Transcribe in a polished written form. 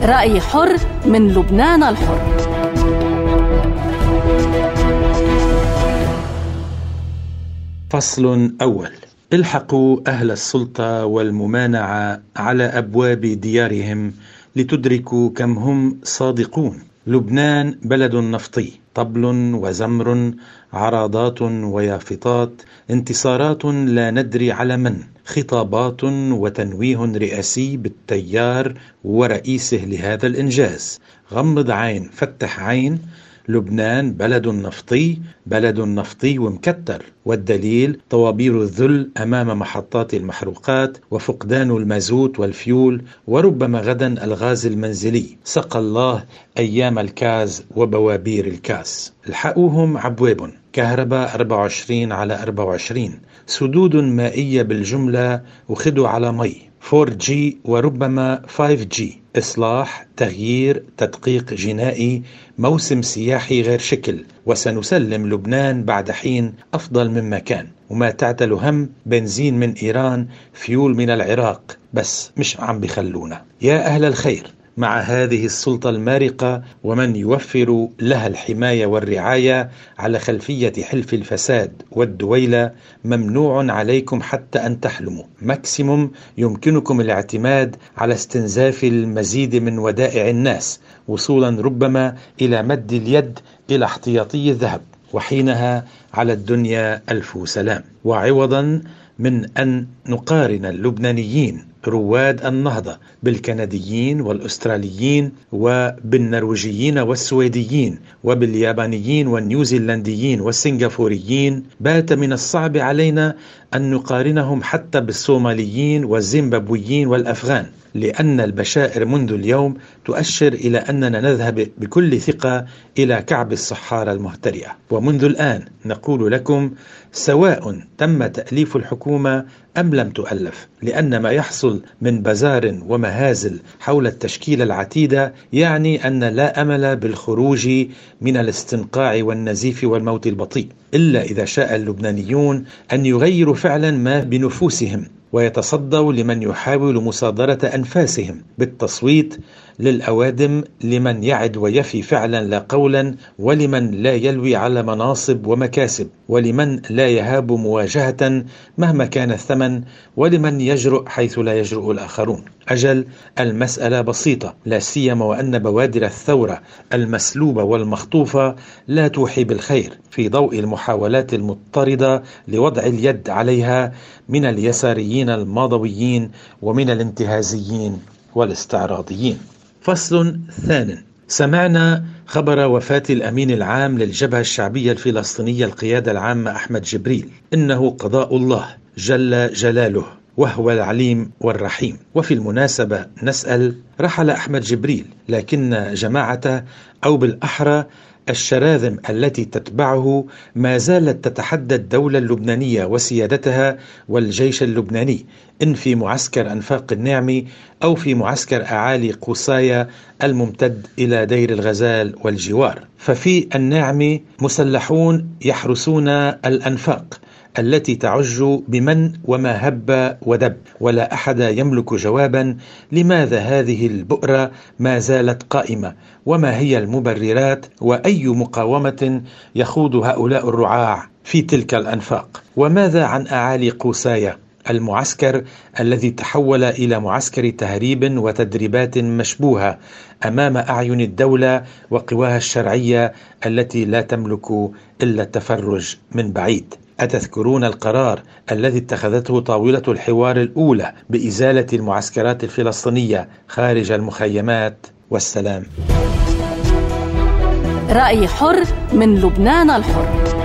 رأي حر من لبنان الحر. فصل أول. الحقوا أهل السلطة والممانعة على أبواب ديارهم لتدركوا كم هم صادقون. لبنان بلد نفطي، طبل وزمر، عراضات ويافطات، انتصارات لا ندري على من، خطابات وتنويه رئاسي بالتيار ورئيسه لهذا الإنجاز. غمض عين فتح عين، لبنان بلد نفطي، بلد نفطي ومكتر، والدليل طوابير الذل أمام محطات المحروقات وفقدان المازوت والفيول، وربما غدا الغاز المنزلي. سقى الله أيام الكاز وبوابير الكاس. الحقوهم عبواب، كهرباء 24/24، سدود مائية بالجملة وخدوا على مي، 4G وربما 5G، إصلاح، تغيير، تدقيق جنائي، موسم سياحي غير شكل، وسنسلم لبنان بعد حين أفضل مما كان. وما تعتل هم، بنزين من إيران، فيول من العراق، بس مش عم بيخلونا. يا أهل الخير، مع هذه السلطة المارقة ومن يوفر لها الحماية والرعاية على خلفية حلف الفساد والدويلة، ممنوع عليكم حتى أن تحلموا. ماكسيموم يمكنكم الاعتماد على استنزاف المزيد من ودائع الناس، وصولا ربما إلى مد اليد إلى احتياطي الذهب، وحينها على الدنيا ألف سلام. وعوضا من أن نقارن اللبنانيين رواد النهضة بالكنديين والأستراليين وبالنرويجيين والسويديين وباليابانيين والنيوزيلنديين والسنغافوريين، بات من الصعب علينا أن نقارنهم حتى بالصوماليين والزيمبابويين والأفغان، لأن البشائر منذ اليوم تؤشر إلى أننا نذهب بكل ثقة إلى كعب الصحارى المهترئة. ومنذ الآن نقول لكم، سواء تم تأليف الحكومة أم لم تؤلف، لأن ما يحصل من بزار ومهازل حول التشكيلة العتيدة يعني أن لا أمل بالخروج من الاستنقاع والنزيف والموت البطيء، إلا إذا شاء اللبنانيون أن يغيروا فعلا ما بنفوسهم ويتصدوا لمن يحاول مصادرة أنفاسهم بالتصويت للأوادم، لمن يعد ويفي فعلا لا قولا، ولمن لا يلوي على مناصب ومكاسب، ولمن لا يهاب مواجهة مهما كان الثمن، ولمن يجرؤ حيث لا يجرؤ الآخرون. أجل المسألة بسيطة، لا سيما وأن بوادر الثورة المسلوبة والمخطوفة لا توحي بالخير في ضوء المحاولات المضطردة لوضع اليد عليها من اليساريين الماضويين ومن الانتهازيين والاستعراضيين. فصل ثانٍ. سمعنا خبر وفاة الأمين العام للجبهة الشعبية الفلسطينية القيادة العامة أحمد جبريل، إنه قضاء الله جل جلاله وهو العليم والرحيم. وفي المناسبة نسأل، رحل أحمد جبريل، لكن جماعته أو بالأحرى الشراذم التي تتبعه ما زالت تتحدى الدولة اللبنانية وسيادتها والجيش اللبناني، إن في معسكر أنفاق النعمي أو في معسكر أعالي قوسايا الممتد إلى دير الغزال والجوار. ففي النعمي مسلحون يحرسون الأنفاق التي تعج بمن وما هب ودب، ولا أحد يملك جوابا لماذا هذه البؤرة ما زالت قائمة، وما هي المبررات، وأي مقاومة يخوض هؤلاء الرعاع في تلك الأنفاق. وماذا عن أعالي قوسايا، المعسكر الذي تحول إلى معسكر تهريب وتدريبات مشبوهة أمام أعين الدولة وقواها الشرعية التي لا تملك إلا التفرج من بعيد؟ أتذكرون القرار الذي اتخذته طاولة الحوار الأولى بإزالة المعسكرات الفلسطينية خارج المخيمات؟ والسلام. رأي حر من لبنان الحر.